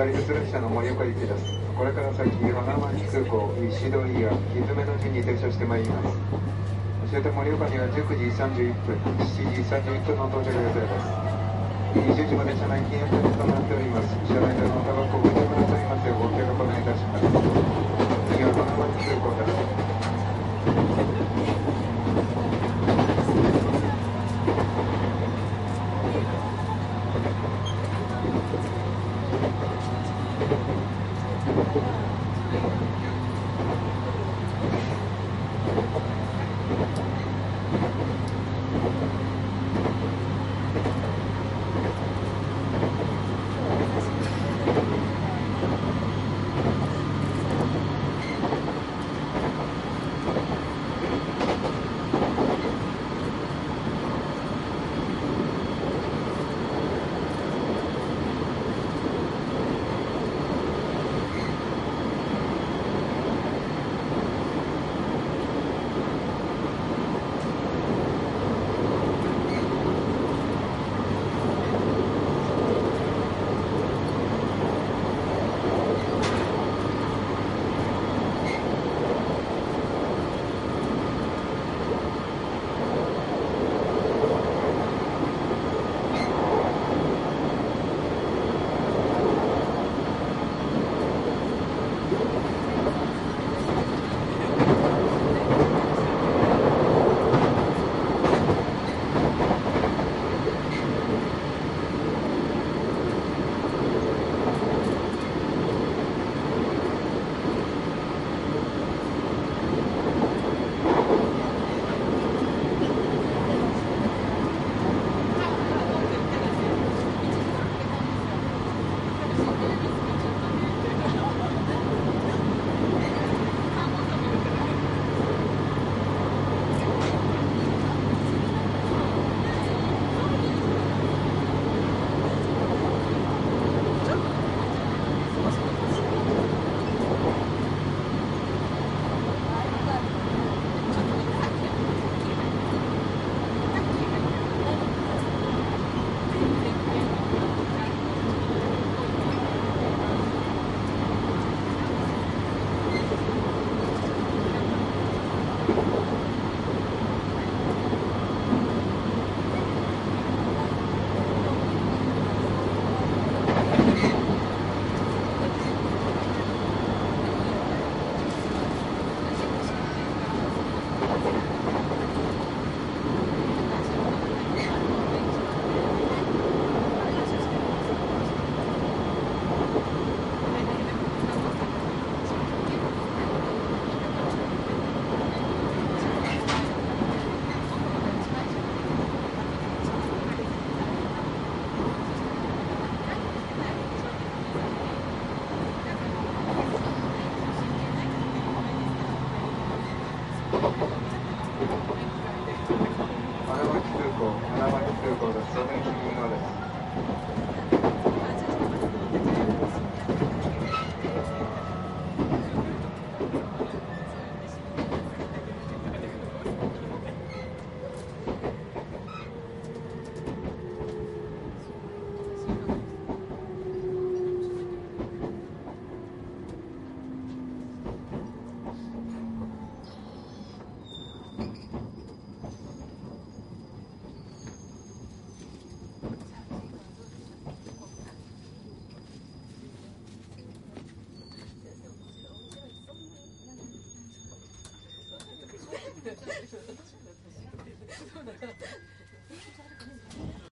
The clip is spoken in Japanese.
大出力車の森岡行きです。これから先、花巻空港、石通りやひずめの順に停車してまいります。そして盛岡には19時31分、7時31分の到着予定です。20時まで車内禁煙となっております。車内でのタバコをご利用くださいますようご協力お願いいたします。次は花巻空港です。